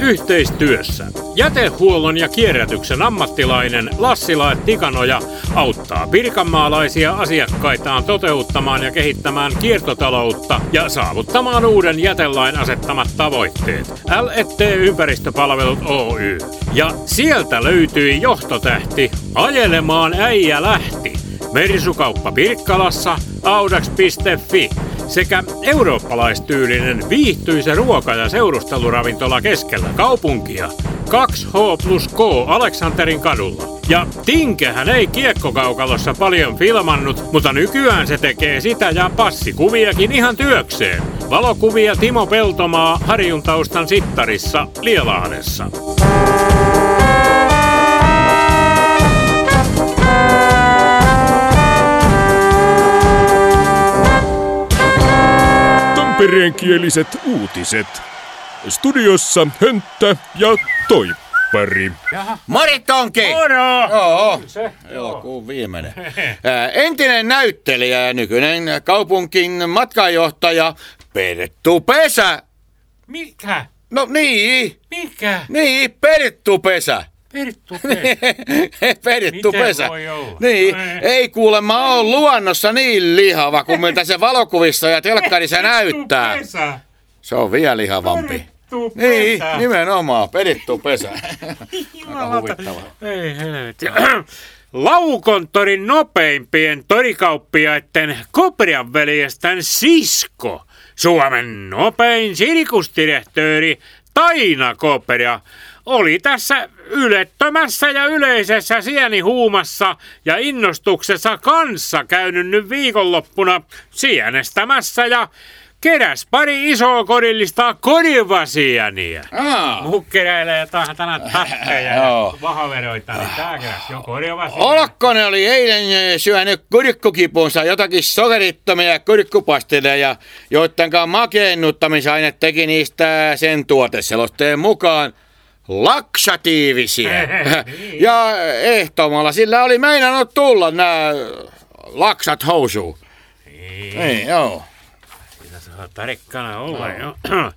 yhteistyössä. Jätehuollon ja kierrätyksen ammattilainen Lassila Tikanoja auttaa pirkanmaalaisia asiakkaitaan toteuttamaan ja kehittämään kiertotaloutta ja saavuttamaan uuden jätelain asettamat tavoitteet. L&T Ympäristöpalvelut Oy. Ja sieltä löytyi johtotähti Ajelemaan äijä lähti. Mersukauppa Pirkkalassa, audax.fi sekä eurooppalaistyylinen viihtyisä ruoka- ja seurusteluravintola keskellä kaupunkia 2H+K Aleksanterin kadulla. Ja Tinkehän ei Kiekkokaukalossa paljon filmannut, mutta nykyään se tekee sitä ja passikuviakin ihan työkseen. Valokuvia Timo Peltomaa Harjun taustan Sittarissa Lielahdessa. Tampereenkieliset uutiset. Studiossa Hönttä ja Toippari. Moritonki! Moro! Joo, elokuun viimeinen. Entinen näyttelijä ja nykyinen kaupunkin matkanjohtaja Perttu Pesä. Mikä? No niin. Mikä? Niin, Perttu Pesä. Perttu Pesä. Perttu Miten Pesä. voi olla? Niin, ei kuulemma ole luonnossa niin lihava kuin miltä se valokuvissa ja telkkarissa näyttää. Pesä. Se on vielä lihavampi. Perttu Pesä. Niin, nimenomaan, Perttu Pesä. Aika huvittava. Ei helvetti. Laukonttorin nopeimpien torikauppiaiden Koprian veljesten sisko, Suomen nopein sirkusdirektööri Taina Kopria, oli tässä ylettömässä ja yleisessä sienihuumassa ja innostuksessa kanssa käynyt nyt viikonloppuna sienestämässä ja keräs pari isoa kodillista kodivasieniä. Mukkereilee tänään tähtejä ja vahaveroita, niin tää keräs jo kodivasieniä. Olkkonen oli eilen syönyt kurkkukipunsa jotakin sokerittomia kurkkupasteja, joidenkaan makeennuttamisaine teki niistä sen tuoteselosteen mukaan laksatiivisia. Ja ehtoomalla sillä oli meinannut tulla nämä laksat housuun. Ei, joo. Sitä saa tarikkana olla, joo.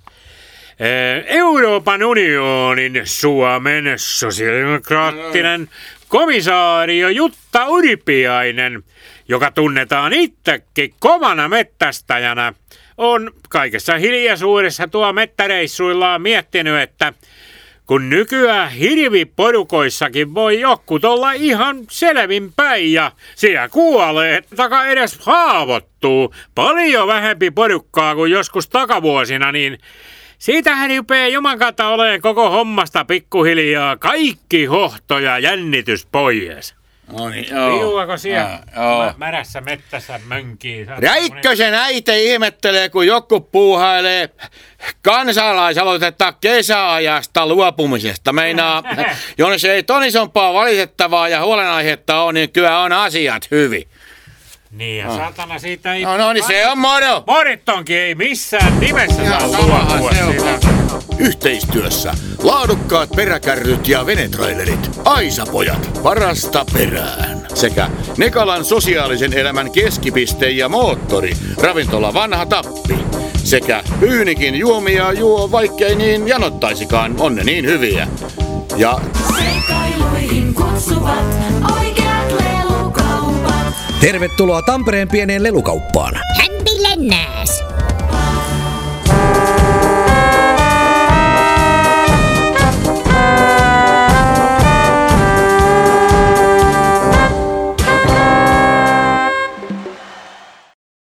Euroopan unionin Suomen sosiaalidemokraattinen komisaario Jutta Urpiainen, joka tunnetaan itsekin kovana mettästäjänä, on kaikessa hiljaisuudessa tuo mettäreissuillaan miettinyt, että kun nykyään hirviporukoissakin voi jotkut olla ihan selvinpäin ja siellä kuolee, taka edes haavoittuu paljon vähempi porukkaa kuin joskus takavuosina, niin siitähän rupeaa juman kautta olemaan koko hommasta pikkuhiljaa kaikki hohto ja jännitys pois. No niin, joo. Viuako siellä märässä mettässä mönkii? Räikkösen äiti ihmettelee, kun joku puuhailee kansalaisaloitetta kesäajasta luopumisesta. Meinaa, jos ei ton isompaa valitettavaa ja huolenaihetta ole, niin kyllä on asiat hyvin. Niin ja saatana siitä ei... No niin, se on moro! Morittonkin ei missään nimessä saa luopua siitä. Yhteistyössä laadukkaat peräkärryt ja venetrailerit, Aisapojat, parasta perään. Sekä Nekalan sosiaalisen elämän keskipiste ja moottori, ravintola Vanha Tappi. Sekä Pyynikin juomia juo, vaikkei niin janottaisikaan, on ne niin hyviä. Ja Seikailuihin kutsuvat oikeat lelukaupat. Tervetuloa Tampereen pieneen lelukauppaan. Hämpille nääs.